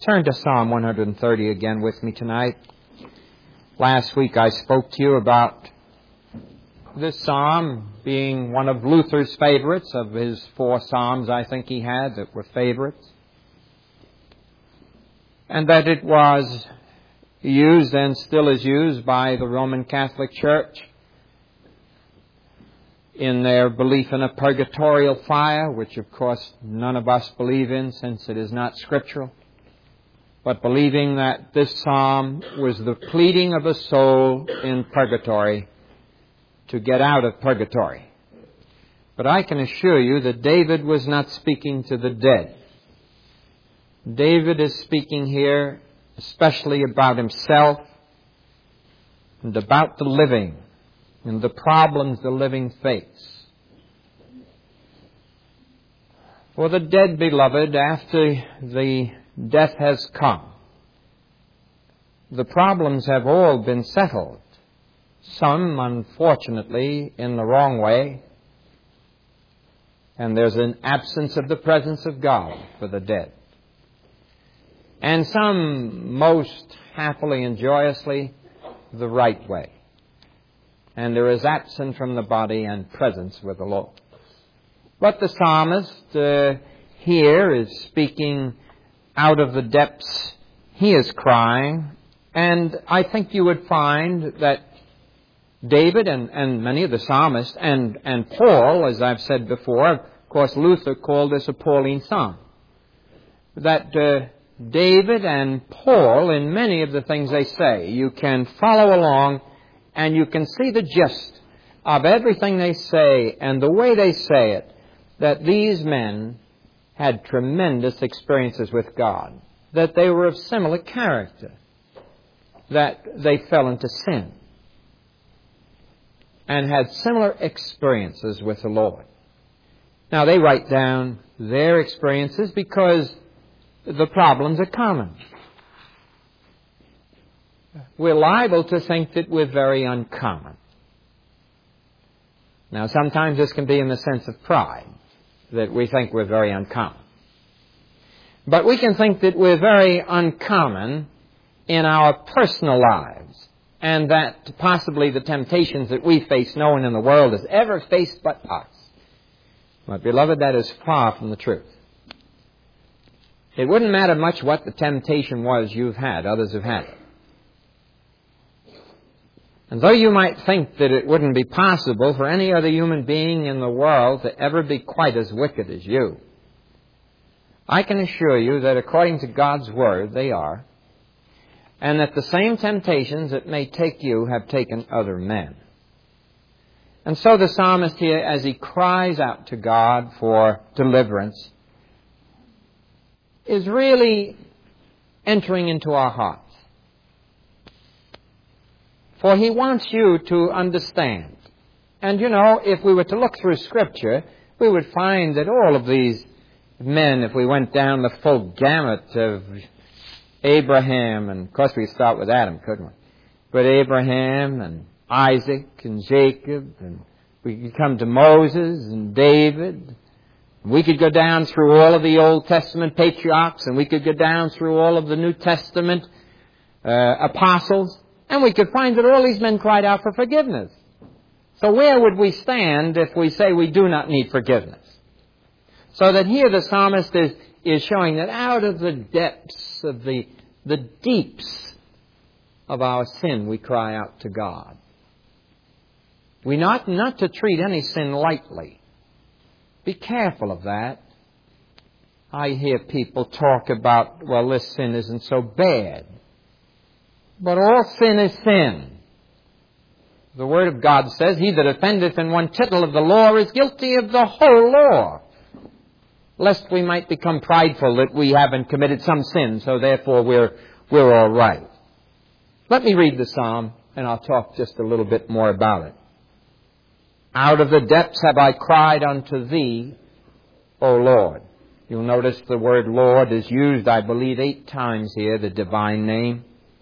Turn to Psalm 130 again with me tonight. Last week I spoke to you about this psalm being one of Luther's favorites. Of his 4 psalms I think he had that were favorites. And that it was used and still is used by the Roman Catholic Church in their belief in a purgatorial fire, which of course none of us believe in since it is not scriptural, but believing that this psalm was the pleading of a soul in purgatory to get out of purgatory. But I can assure you that David was not speaking to the dead. David is speaking here especially about himself and about the living and the problems the living face. For the dead, beloved, after the death has come, the problems have all been settled. Some, unfortunately, in the wrong way. And there's an absence of the presence of God for the dead. And some, most happily and joyously, the right way. And there is absence from the body and presence with the Lord. But the psalmist here is speaking out of the depths. He is crying. And I think you would find that David and many of the psalmists and Paul, as I've said before, of course Luther called this a Pauline psalm, that David and Paul, in many of the things they say, you can follow along and you can see the gist of everything they say and the way they say it, that these men had tremendous experiences with God, that they were of similar character, that they fell into sin and had similar experiences with the Lord. Now, they write down their experiences because the problems are common. We're liable to think that we're very uncommon. Now, sometimes this can be in the sense of pride, that we think we're very uncommon. But we can think that we're very uncommon in our personal lives, and that possibly the temptations that we face, no one in the world has ever faced but us. But, beloved, that is far from the truth. It wouldn't matter much what the temptation was you've had, others have had it. And though you might think that it wouldn't be possible for any other human being in the world to ever be quite as wicked as you, I can assure you that according to God's Word, they are, and that the same temptations that may take you have taken other men. And so the psalmist here, as he cries out to God for deliverance, is really entering into our hearts. For he wants you to understand. And you know, if we were to look through Scripture, we would find that all of these men, if we went down the full gamut of Abraham, and of course we start with Adam, couldn't we? But Abraham and Isaac and Jacob, and we could come to Moses and David. We could go down through all of the Old Testament patriarchs, and we could go down through all of the New Testament apostles, and we could find that all these men cried out for forgiveness. So where would we stand if we say we do not need forgiveness? So that here the psalmist is showing that out of the depths of the deeps of our sin, we cry out to God. We not to treat any sin lightly. Be careful of that. I hear people talk about, well, this sin isn't so bad. But all sin is sin. The Word of God says, he that offendeth in one tittle of the law is guilty of the whole law. Lest we might become prideful that we haven't committed some sin, so therefore we're all right. Let me read the psalm, and I'll talk just a little bit more about it. Out of the depths have I cried unto thee, O Lord. You'll notice the word Lord is used, I believe, 8 times here, the divine name.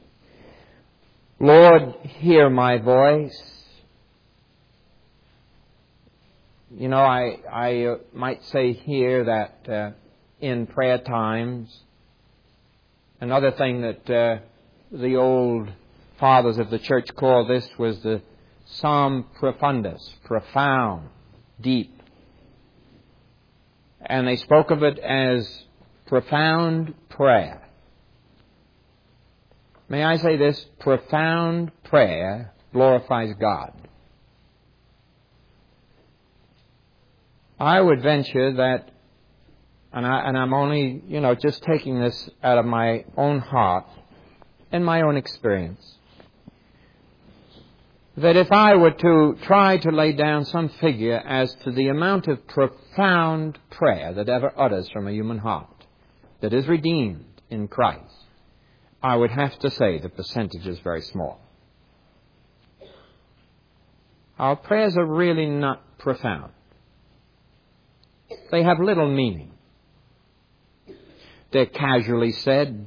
Lord, hear my voice. You know, I might say here that in prayer times, Another thing that the old fathers of the church called this was the Psalm Profundus, profound, deep. And they spoke of it as profound prayer. May I say this? Profound prayer glorifies God. I would venture that, and I'm only, just taking this out of my own heart and my own experience, that if I were to try to lay down some figure as to the amount of profound prayer that ever utters from a human heart that is redeemed in Christ, I would have to say the percentage is very small. Our prayers are really not profound. They have little meaning. They're casually said,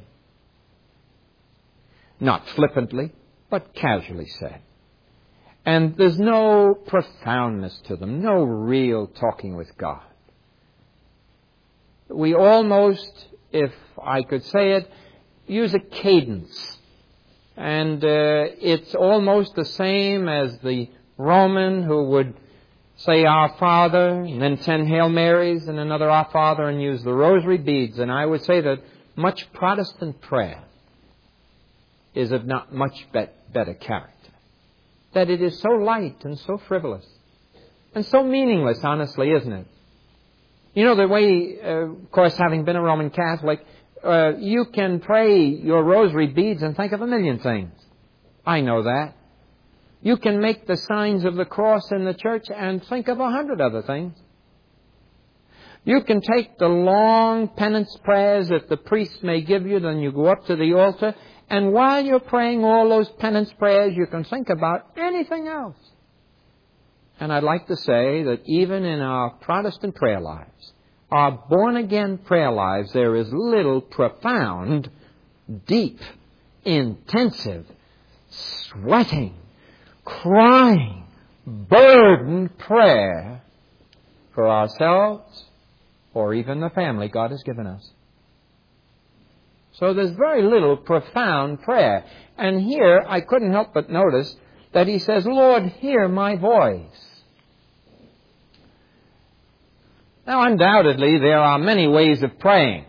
not flippantly, but casually said. And there's no profoundness to them, no real talking with God. We almost, if I could say it, use a cadence. And it's almost the same as the Roman who would say Our Father, and then 10 Hail Marys, and another Our Father, and use the rosary beads. And I would say that much Protestant prayer is of not much better character. That it is so light and so frivolous and so meaningless, honestly, isn't it? You know, the way, of course, having been a Roman Catholic, you can pray your rosary beads and think of a million things. I know that. You can make the signs of the cross in the church and think of 100 other things. You can take the long penance prayers that the priest may give you, then you go up to the altar, and while you're praying all those penance prayers, you can think about anything else. And I'd like to say that even in our Protestant prayer lives, our born-again prayer lives, there is little profound, deep, intensive, sweating, crying, burdened prayer for ourselves or even the family God has given us. So there's very little profound prayer. And here I couldn't help but notice that he says, Lord, hear my voice. Now, undoubtedly, there are many ways of praying.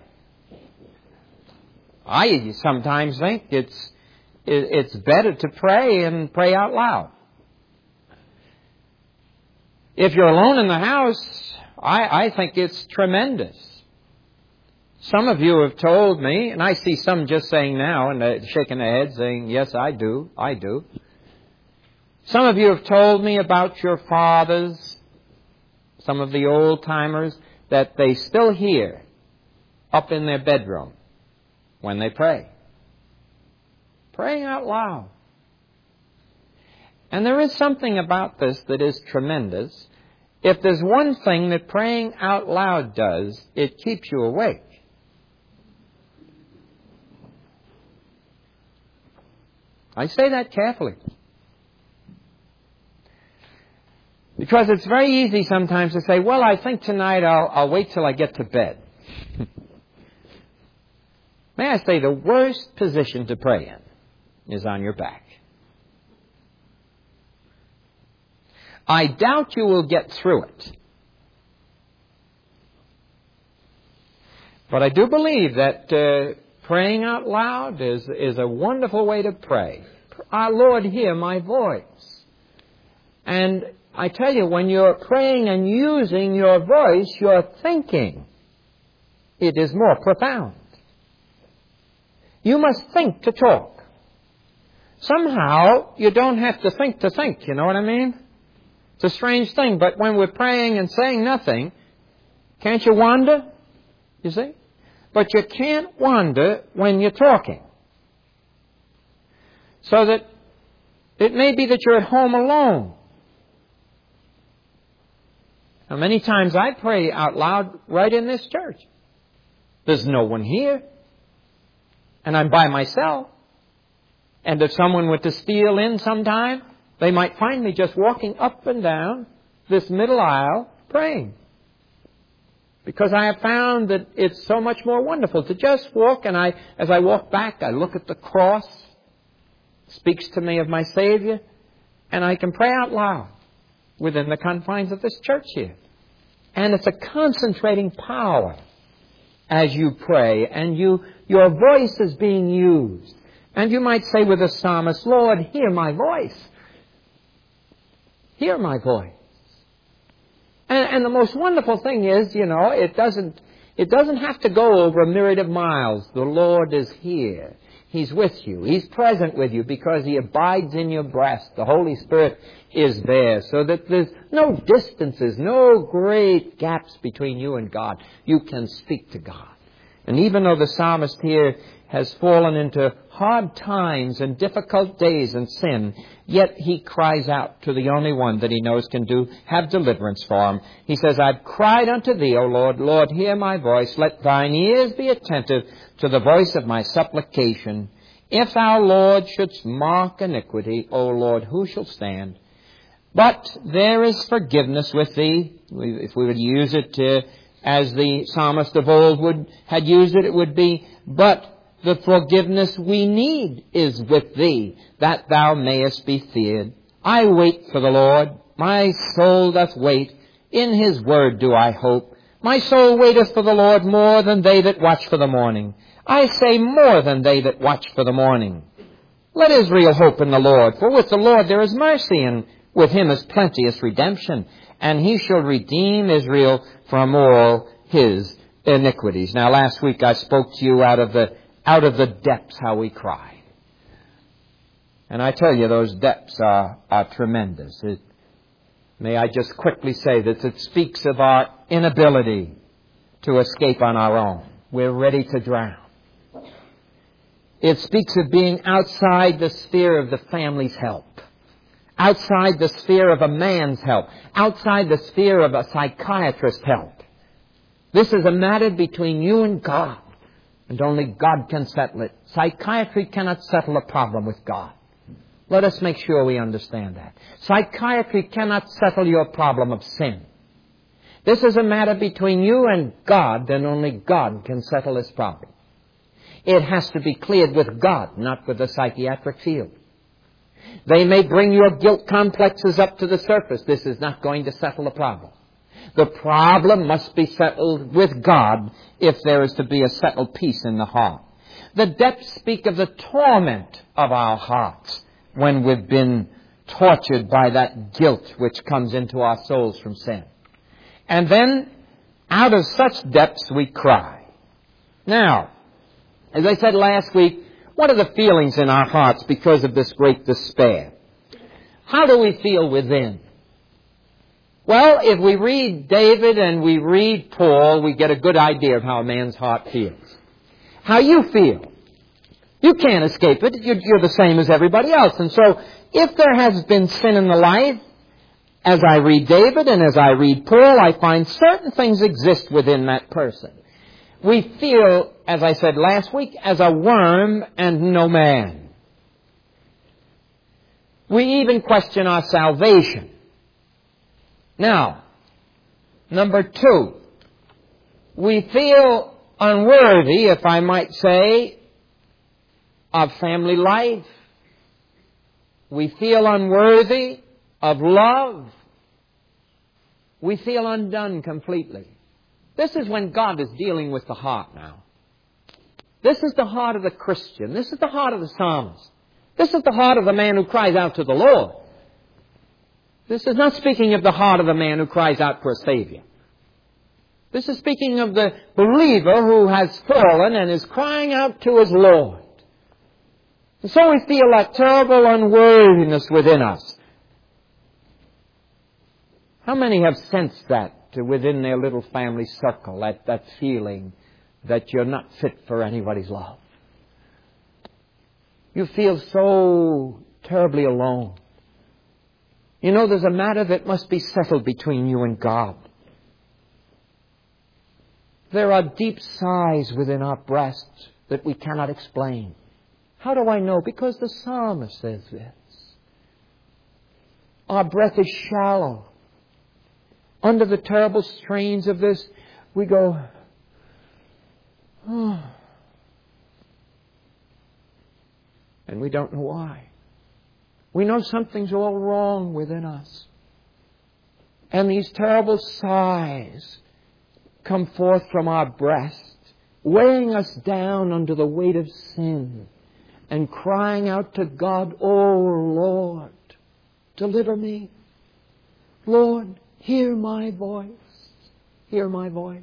I sometimes think it's better to pray and pray out loud. If you're alone in the house, I think it's tremendous. Some of you have told me, and I see some just saying now and shaking their heads saying, yes, I do. Some of you have told me about your fathers, some of the old-timers, that they still hear up in their bedroom when they pray. Praying out loud. And there is something about this that is tremendous. If there's one thing that praying out loud does, it keeps you awake. I say that carefully. Because it's very easy sometimes to say, well, I think tonight I'll wait till I get to bed. May I say, the worst position to pray in is on your back. I doubt you will get through it. But I do believe that praying out loud is a wonderful way to pray. Our Lord, hear my voice. And I tell you, when you're praying and using your voice, you're thinking. It is more profound. You must think to talk. Somehow, you don't have to think, you know what I mean? It's a strange thing, but when we're praying and saying nothing, can't you wander? You see? But you can't wander when you're talking. So that it may be that you're at home alone. Now, many times I pray out loud right in this church. There's no one here. And I'm by myself. And if someone were to steal in sometime, they might find me just walking up and down this middle aisle praying. Because I have found that it's so much more wonderful to just walk, and as I walk back, I look at the cross, speaks to me of my Savior, and I can pray out loud within the confines of this church here. And it's a concentrating power as you pray, and your voice is being used. And you might say with the psalmist, Lord, hear my voice. Hear my voice. And the most wonderful thing is, it doesn't have to go over a myriad of miles. The Lord is here. He's with you. He's present with you because He abides in your breast. The Holy Spirit is there, so that there's no distances, no great gaps between you and God. You can speak to God. And even though the psalmist here has fallen into hard times and difficult days and sin, yet he cries out to the only one that he knows can have deliverance for him. He says, I've cried unto Thee, O Lord. Lord, hear my voice. Let Thine ears be attentive to the voice of my supplication. If Thou, Lord, shouldst mark iniquity, O Lord, who shall stand? But there is forgiveness with Thee. If we would use it as the psalmist of old had used it, it would be, but the forgiveness we need is with Thee, that Thou mayest be feared. I wait for the Lord. My soul doth wait. In His word do I hope. My soul waiteth for the Lord more than they that watch for the morning. I say more than they that watch for the morning. Let Israel hope in the Lord, for with the Lord there is mercy, and with Him is plenteous redemption, and He shall redeem Israel from all his iniquities. Now, last week I spoke to you out of the depths how we cry. And I tell you, those depths are tremendous. May I just quickly say that it speaks of our inability to escape on our own. We're ready to drown. It speaks of being outside the sphere of the family's help, outside the sphere of a man's help, outside the sphere of a psychiatrist's help. This is a matter between you and God, and only God can settle it. Psychiatry cannot settle a problem with God. Let us make sure we understand that. Psychiatry cannot settle your problem of sin. This is a matter between you and God, and only God can settle this problem. It has to be cleared with God, not with the psychiatric field. They may bring your guilt complexes up to the surface. This is not going to settle the problem. The problem must be settled with God if there is to be a settled peace in the heart. The depths speak of the torment of our hearts when we've been tortured by that guilt which comes into our souls from sin. And then, out of such depths we cry. Now, as I said last week, what are the feelings in our hearts because of this great despair? How do we feel within? Well, if we read David and we read Paul, we get a good idea of how a man's heart feels. How you feel. You can't escape it. You're the same as everybody else. And so, if there has been sin in the life, as I read David and as I read Paul, I find certain things exist within that person. We feel, as I said last week, as a worm and no man. We even question our salvation. Now, number 2, we feel unworthy, if I might say, of family life. We feel unworthy of love. We feel undone completely. This is when God is dealing with the heart now. This is the heart of the Christian. This is the heart of the psalmist. This is the heart of the man who cries out to the Lord. This is not speaking of the heart of the man who cries out for a Savior. This is speaking of the believer who has fallen and is crying out to his Lord. And so we feel that terrible unworthiness within us. How many have sensed that within their little family circle, that feeling that you're not fit for anybody's love? You feel so terribly alone. You know, there's a matter that must be settled between you and God. There are deep sighs within our breasts that we cannot explain. How do I know? Because the psalmist says this. Our breath is shallow. Under the terrible strains of this, we go, oh. And we don't know why. We know something's all wrong within us. And these terrible sighs come forth from our breast, weighing us down under the weight of sin, and crying out to God, "Oh Lord, deliver me. Lord, hear my voice. Hear my voice."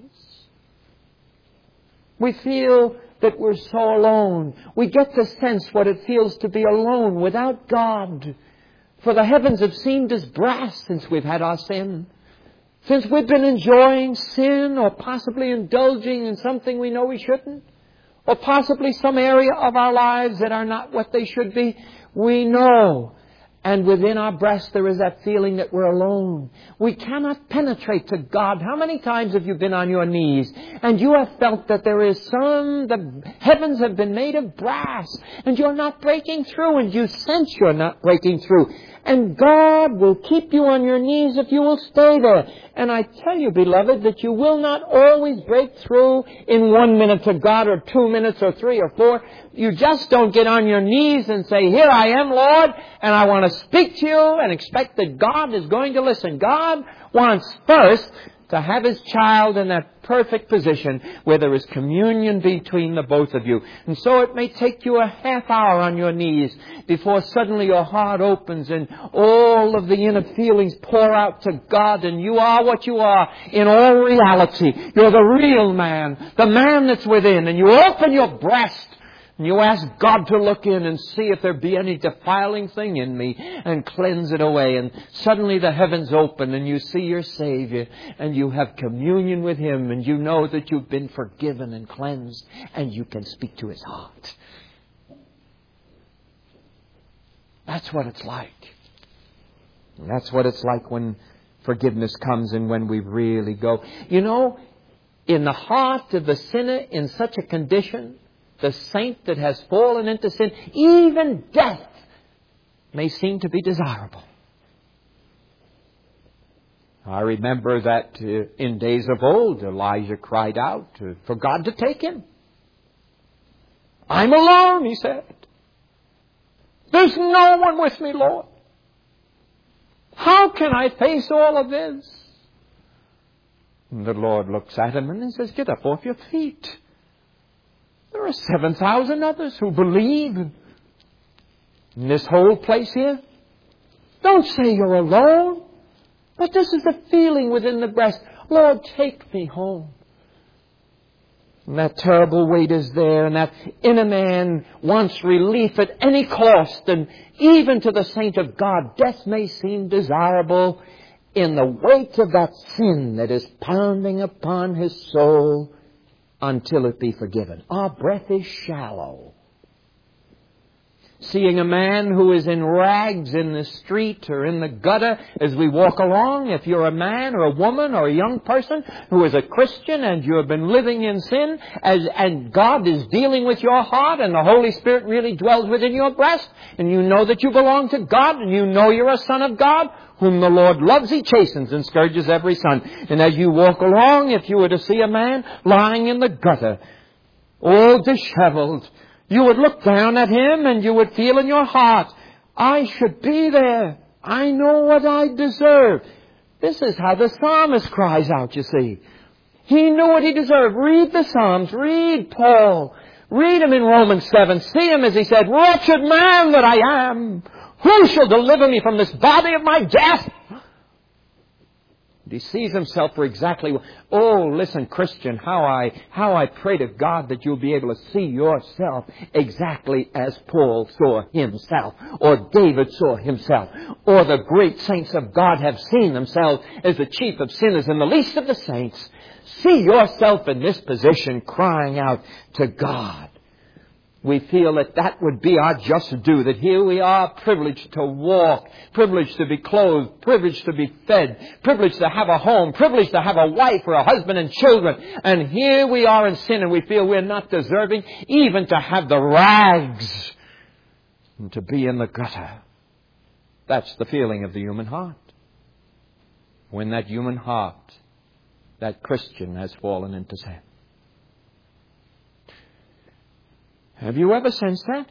We feel that we're so alone. We get the sense what it feels to be alone without God. For the heavens have seemed as brass since we've had our sin. Since we've been enjoying sin, or possibly indulging in something we know we shouldn't, or possibly some area of our lives that are not what they should be, we know. And within our breast there is that feeling that we're alone. We cannot penetrate to God. How many times have you been on your knees and you have felt that the heavens have been made of brass and you're not breaking through, and you sense you're not breaking through. And God will keep you on your knees if you will stay there. And I tell you, beloved, that you will not always break through in 1 minute to God, or 2 minutes, or 3 or 4. You just don't get on your knees and say, "Here I am, Lord, and I want to speak to you," and expect that God is going to listen. God wants first to have His child in that perfect position where there is communion between the both of you. And so it may take you a half hour on your knees before suddenly your heart opens and all of the inner feelings pour out to God, and you are what you are in all reality. You're the real man, the man that's within, and you open your breast and you ask God to look in and see if there be any defiling thing in me and cleanse it away. And suddenly the heavens open and you see your Savior and you have communion with Him, and you know that you've been forgiven and cleansed, and you can speak to His heart. That's what it's like. And that's what it's like when forgiveness comes and when we really go. You know, in the heart of the sinner in such a condition, the saint that has fallen into sin, even death may seem to be desirable. I remember that in days of old, Elijah cried out for God to take him. "I'm alone," he said. "There's no one with me, Lord. How can I face all of this?" And the Lord looks at him and he says, "Get up off your feet. There are 7,000 others who believe in this whole place here. Don't say you're alone." But this is the feeling within the breast. "Lord, take me home." And that terrible weight is there, and that inner man wants relief at any cost. And even to the saint of God, death may seem desirable in the weight of that sin that is pounding upon his soul until it be forgiven. Our breath is shallow. Seeing a man who is in rags in the street or in the gutter as we walk along, if you're a man or a woman or a young person who is a Christian and you have been living in sin, and God is dealing with your heart and the Holy Spirit really dwells within your breast, and you know that you belong to God and you know you're a son of God, whom the Lord loves, He chastens and scourges every son. And as you walk along, if you were to see a man lying in the gutter, all disheveled, you would look down at him and you would feel in your heart, "I should be there. I know what I deserve." This is how the psalmist cries out, you see. He knew what he deserved. Read the Psalms. Read Paul. Read him in Romans 7. See him as he said, "Wretched man that I am, who shall deliver me from this body of my death?" He sees himself for exactly. Oh, listen, Christian, how I pray to God that you'll be able to see yourself exactly as Paul saw himself, or David saw himself, or the great saints of God have seen themselves as the chief of sinners and the least of the saints. See yourself in this position, crying out to God. We feel that would be our just due, that here we are privileged to walk, privileged to be clothed, privileged to be fed, privileged to have a home, privileged to have a wife or a husband and children. And here we are in sin and we feel we're not deserving even to have the rags and to be in the gutter. That's the feeling of the human heart. When that human heart that Christian has fallen into sin. Have you ever sensed that?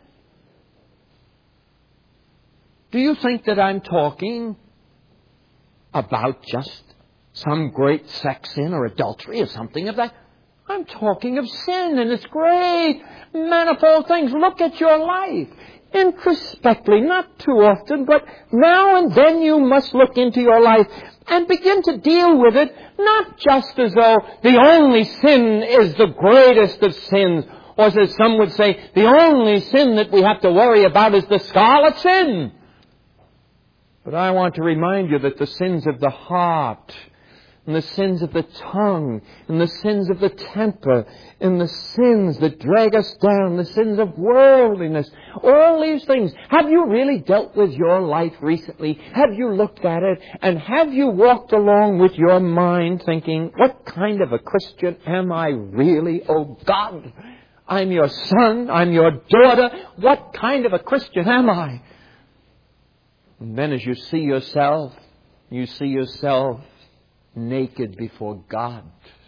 Do you think that I'm talking about just some great sex sin or adultery or something of that? I'm talking of sin and its great manifold things. Look at your life. Introspectively, not too often, but now and then you must look into your life and begin to deal with it, not just as though the only sin is the greatest of sins, or as some would say, the only sin that we have to worry about is the scarlet sin. But I want to remind you that the sins of the heart, and the sins of the tongue, and the sins of the temper, and the sins that drag us down, the sins of worldliness, all these things. Have you really dealt with your life recently? Have you looked at it? And have you walked along with your mind thinking, what kind of a Christian am I really? Oh God, I'm your son, I'm your daughter. What kind of a Christian am I? And then as you see yourself naked before God.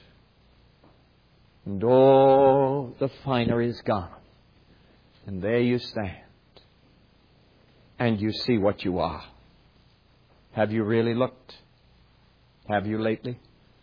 And all the finery is gone. And there you stand. And you see what you are. Have you really looked? Have you lately?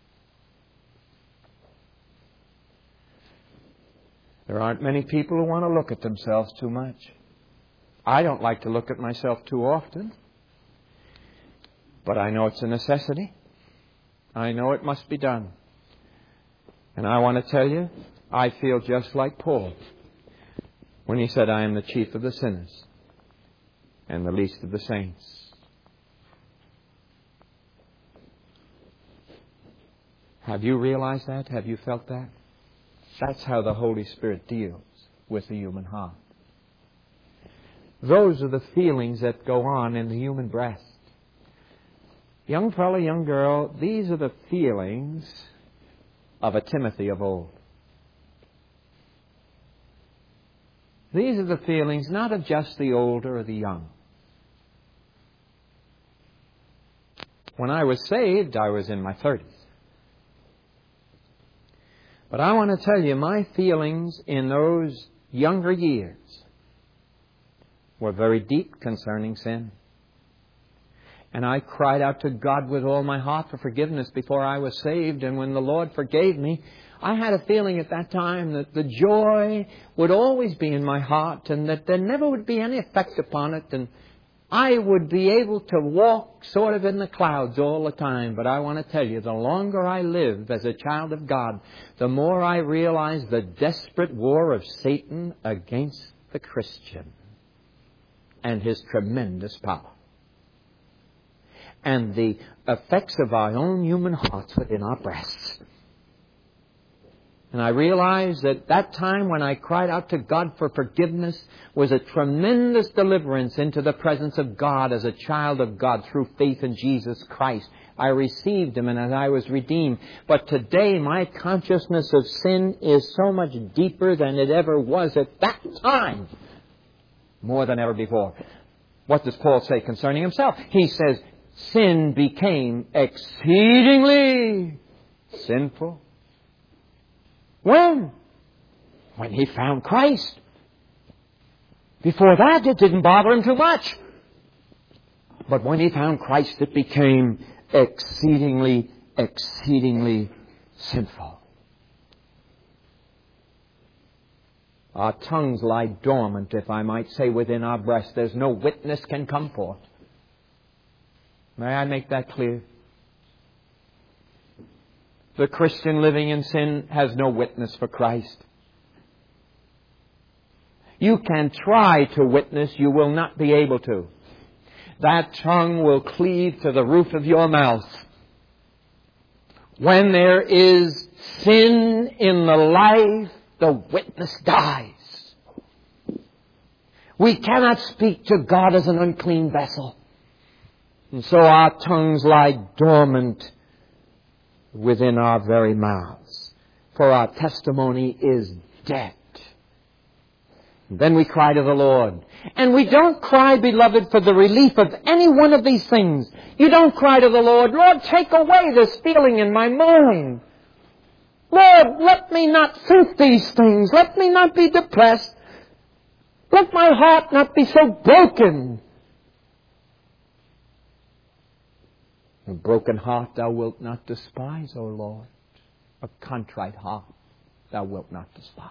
There aren't many people who want to look at themselves too much. I don't like to look at myself too often. But I know it's a necessity. I know it must be done. And I want to tell you, I feel just like Paul when he said, I am the chief of the sinners and the least of the saints. Have you realized that? Have you felt that? That's how the Holy Spirit deals with the human heart. Those are the feelings that go on in the human breast. Young fellow, young girl, these are the feelings of a Timothy of old. These are the feelings not of just the older or the young. When I was saved, I was in my 30s. But I want to tell you, my feelings in those younger years were very deep concerning sin. And I cried out to God with all my heart for forgiveness before I was saved. And when the Lord forgave me, I had a feeling at that time that the joy would always be in my heart and that there never would be any effect upon it. And I would be able to walk sort of in the clouds all the time. But I want to tell you, the longer I live as a child of God, the more I realize the desperate war of Satan against the Christian and his tremendous power. And the effects of our own human hearts within our breasts. And I realized that that time when I cried out to God for forgiveness was a tremendous deliverance into the presence of God as a child of God through faith in Jesus Christ. I received Him and as I was redeemed. But today my consciousness of sin is so much deeper than it ever was at that time. More than ever before. What does Paul say concerning himself? He says, sin became exceedingly sinful. When? When he found Christ. Before that, it didn't bother him too much. But when he found Christ, it became exceedingly, exceedingly sinful. Our tongues lie dormant, if I might say, within our breast. There's no witness can come forth. May I make that clear? The Christian living in sin has no witness for Christ. You can try to witness, you will not be able to. That tongue will cleave to the roof of your mouth. When there is sin in the life, the witness dies. We cannot speak to God as an unclean vessel. And so our tongues lie dormant within our very mouths. For our testimony is dead. Then we cry to the Lord. And we don't cry, beloved, for the relief of any one of these things. You don't cry to the Lord, Lord, take away this feeling in my mind. Lord, let me not think these things. Let me not be depressed. Let my heart not be so broken. A broken heart thou wilt not despise, O Lord. A contrite heart thou wilt not despise.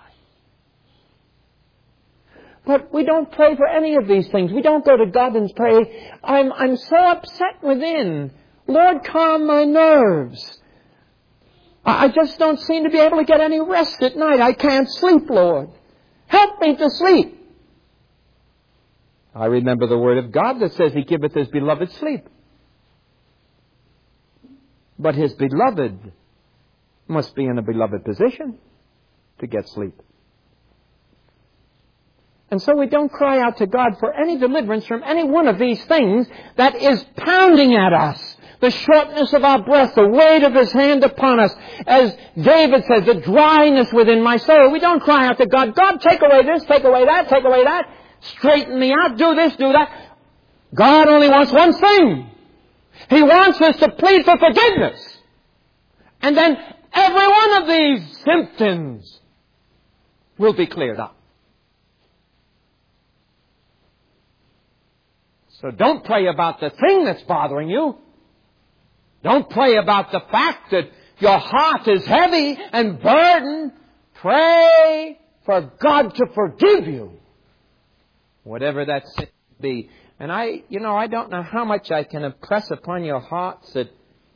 But we don't pray for any of these things. We don't go to God and pray, I'm so upset within. Lord, calm my nerves. I just don't seem to be able to get any rest at night. I can't sleep, Lord. Help me to sleep. I remember the word of God that says He giveth His beloved sleep. But His beloved must be in a beloved position to get sleep. And so we don't cry out to God for any deliverance from any one of these things that is pounding at us. The shortness of our breath, the weight of His hand upon us. As David says, the dryness within my soul. We don't cry out to God, God, take away this, take away that, take away that. Straighten me out, do this, do that. God only wants one thing. He wants us to plead for forgiveness. And then every one of these symptoms will be cleared up. So don't pray about the thing that's bothering you. Don't pray about the fact that your heart is heavy and burdened. Pray for God to forgive you, whatever that sin be. And I don't know how much I can impress upon your hearts that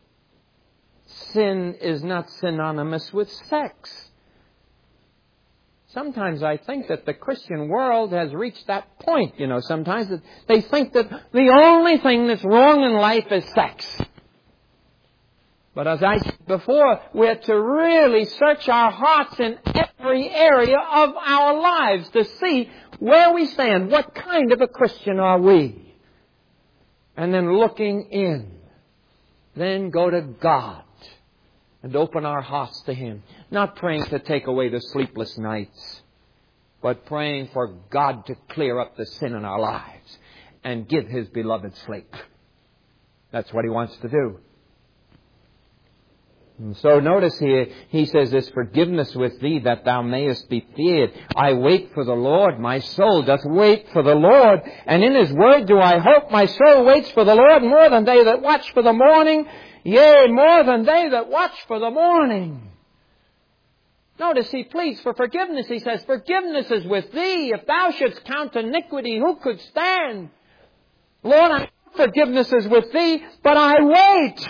sin is not synonymous with sex. Sometimes I think that the Christian world has reached that point, sometimes that they think that the only thing that's wrong in life is sex. But as I said before, we're to really search our hearts in every area of our lives to see where we stand. What kind of a Christian are we? And then looking in, then go to God and open our hearts to Him. Not praying to take away the sleepless nights, but praying for God to clear up the sin in our lives and give His beloved sleep. That's what He wants to do. And so notice here, He says, this forgiveness with thee that thou mayest be feared. I wait for the Lord. My soul doth wait for the Lord. And in His word do I hope. My soul waits for the Lord more than they that watch for the morning. Yea, more than they that watch for the morning. Notice He pleads for forgiveness. He says, forgiveness is with thee. If thou shouldst count iniquity, who could stand? Lord, I know forgiveness is with thee, but I wait.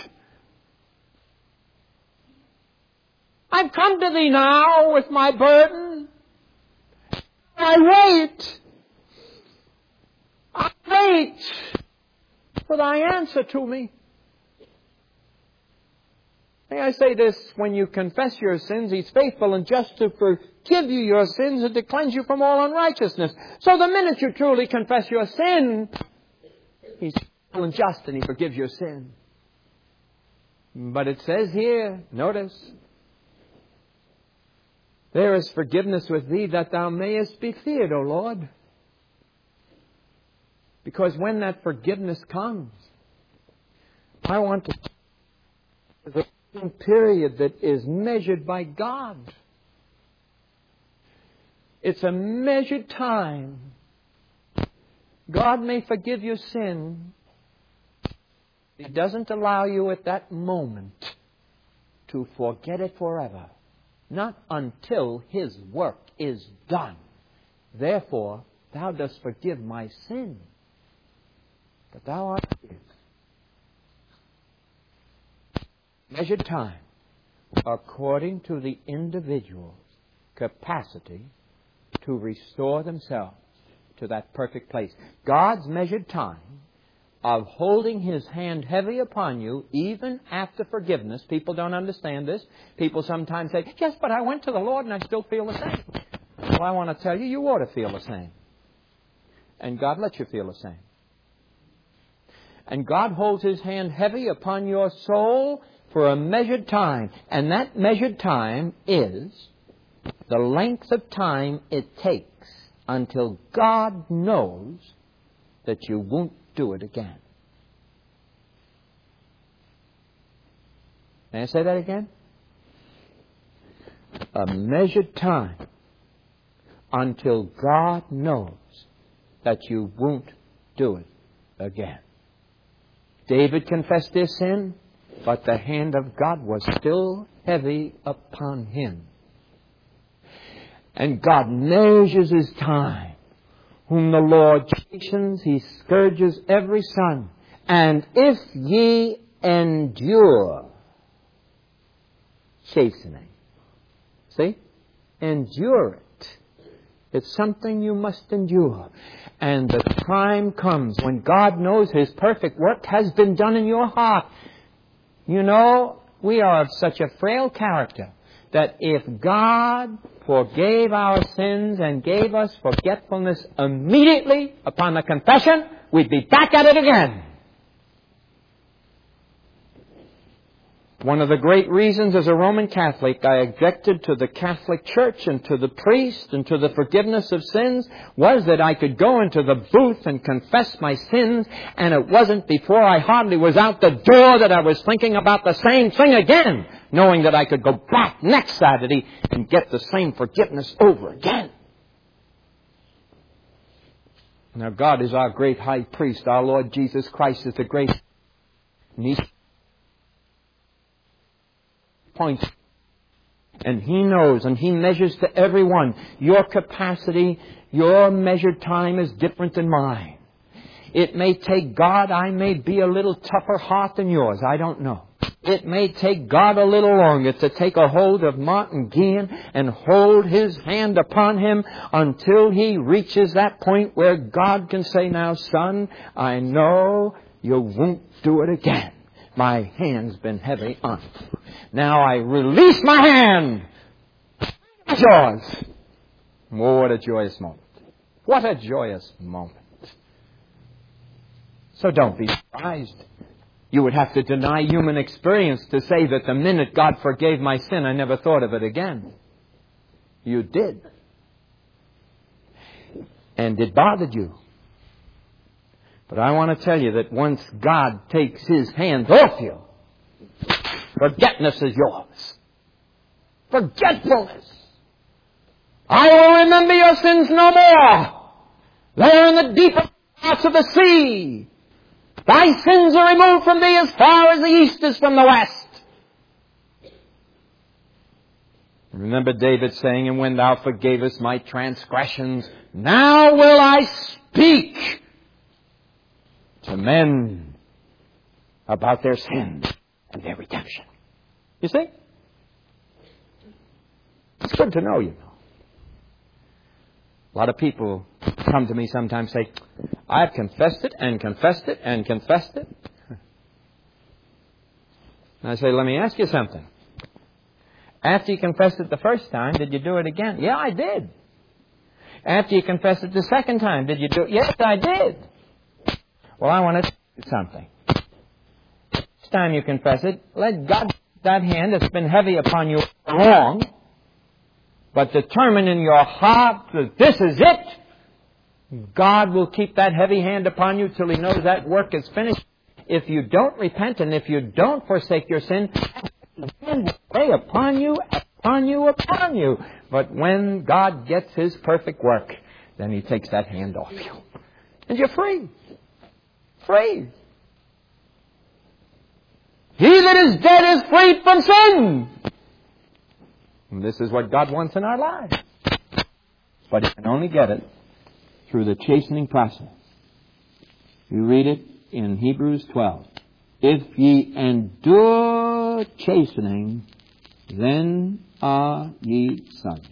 I've come to thee now with my burden. I wait. I wait for thy answer to me. May I say this, when you confess your sins, He's faithful and just to forgive you your sins and to cleanse you from all unrighteousness. So the minute you truly confess your sin, He's faithful and just and He forgives your sin. But it says here, notice, there is forgiveness with thee that thou mayest be feared, O Lord. Because when that forgiveness comes, I want to the period that is measured by God. It's a measured time. God may forgive your sin. He doesn't allow you at that moment to forget it forever. Not until His work is done. Therefore, thou dost forgive my sin. But thou art forgiven. Measured time, according to the individual's capacity to restore themselves to that perfect place. God's measured time of holding His hand heavy upon you, even after forgiveness. People don't understand this. People sometimes say, yes, but I went to the Lord and I still feel the same. Well, I want to tell you, you ought to feel the same. And God lets you feel the same. And God holds His hand heavy upon your soul for a measured time. And that measured time is the length of time it takes until God knows that you won't do it again. May I say that again? A measured time until God knows that you won't do it again. David confessed his sin, but the hand of God was still heavy upon him. And God measures his time. Whom the Lord chastens, he scourges every son. And if ye endure chastening. See? Endure it. It's something you must endure. And the time comes when God knows his perfect work has been done in your heart. You know, we are of such a frail character that if God forgave our sins and gave us forgetfulness immediately upon the confession, we'd be back at it again. One of the great reasons as a Roman Catholic I objected to the Catholic Church and to the priest and to the forgiveness of sins was that I could go into the booth and confess my sins, and it wasn't before I hardly was out the door that I was thinking about the same thing again, knowing that I could go back next Saturday and get the same forgiveness over again. Now God is our great high priest. Our Lord Jesus Christ is the great points. And he knows and he measures to everyone. Your capacity, your measured time is different than mine. It may take God, I may be a little tougher heart than yours. I don't know. It may take God a little longer to take a hold of Martin Guillen and hold his hand upon him until he reaches that point where God can say, now, son, I know you won't do it again. My hand's been heavy on it. Now I release my hand. It's yours. Oh, what a joyous moment. What a joyous moment. So don't be surprised. You would have to deny human experience to say that the minute God forgave my sin, I never thought of it again. You did. And it bothered you. But I want to tell you that once God takes his hands off you, forgetfulness is yours. Forgetfulness. I will remember your sins no more. They are in the deepest parts of the sea. Thy sins are removed from thee as far as the east is from the west. Remember David saying, and when thou forgavest my transgressions, now will I speak to men about their sins and their redemption. You see? It's good to know, you know. A lot of people come to me sometimes and say, I've confessed it and confessed it and confessed it. And I say, let me ask you something. After you confessed it the first time, did you do it again? Yeah, I did. After you confessed it the second time, did you do it? Yes, I did. Well, I want to tell you something. Next time you confess it, let God that hand that's been heavy upon you wrong, but determine in your heart that this is it. God will keep that heavy hand upon you till he knows that work is finished. If you don't repent and if you don't forsake your sin, the hand will stay upon you, upon you, upon you. But when God gets his perfect work, then he takes that hand off you. And you're free. Free. He that is dead is freed from sin. And this is what God wants in our lives. But he can only get it through the chastening process. You read it in Hebrews 12. If ye endure chastening, then are ye sons.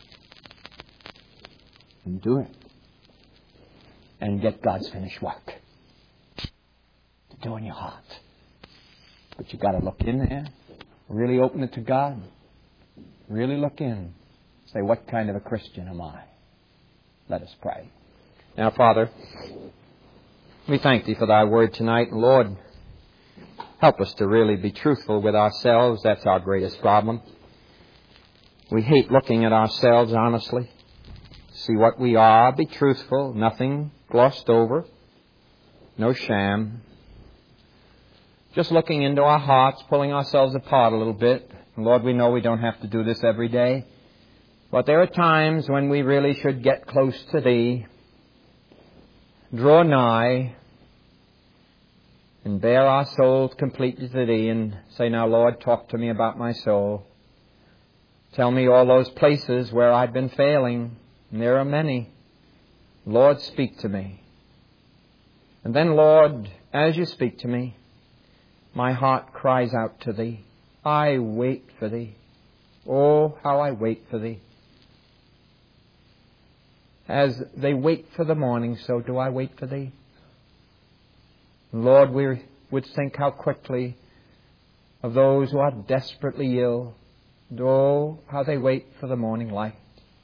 Endure it. And get God's finished work to do in your heart. But you've got to look in there. Really open it to God. Really look in. Say, what kind of a Christian am I? Let us pray. Now, Father, we thank Thee for Thy word tonight. And Lord, help us to really be truthful with ourselves. That's our greatest problem. We hate looking at ourselves honestly. See what we are. Be truthful. Nothing glossed over. No sham. Just looking into our hearts, pulling ourselves apart a little bit. Lord, we know we don't have to do this every day. But there are times when we really should get close to Thee, draw nigh, and bare our souls completely to Thee and say, now, Lord, talk to me about my soul. Tell me all those places where I've been failing, and there are many. Lord, speak to me. And then, Lord, as you speak to me, my heart cries out to Thee. I wait for Thee. Oh, how I wait for Thee. As they wait for the morning, so do I wait for Thee. Lord, we would think how quickly of those who are desperately ill. Oh, how they wait for the morning light.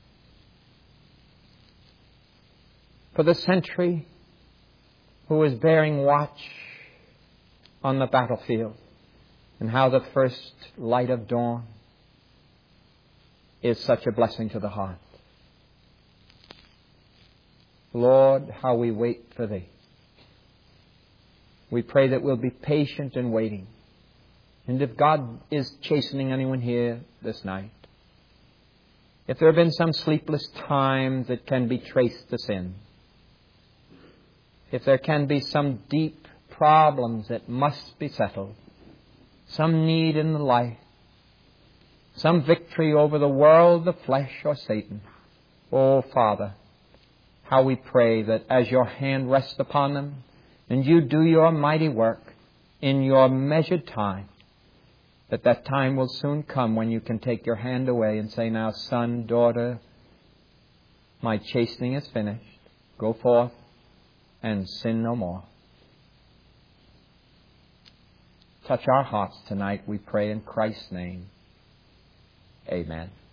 For the sentry who is bearing watch on the battlefield, and how the first light of dawn is such a blessing to the heart. Lord, how we wait for Thee. We pray that we'll be patient in waiting. And if God is chastening anyone here this night, if there have been some sleepless times that can be traced to sin, if there can be some deep problems that must be settled, some need in the life, some victory over the world, the flesh, or Satan, oh, Father, how we pray that as your hand rests upon them and you do your mighty work in your measured time, that time will soon come when you can take your hand away and say, now, son, daughter, my chastening is finished. Go forth and sin no more. Touch our hearts tonight, we pray in Christ's name. Amen.